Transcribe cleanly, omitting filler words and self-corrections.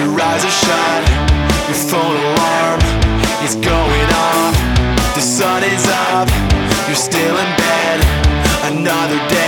Your eyes are shut, your phone alarm is going off. The sun is up, you're still in bed. Another day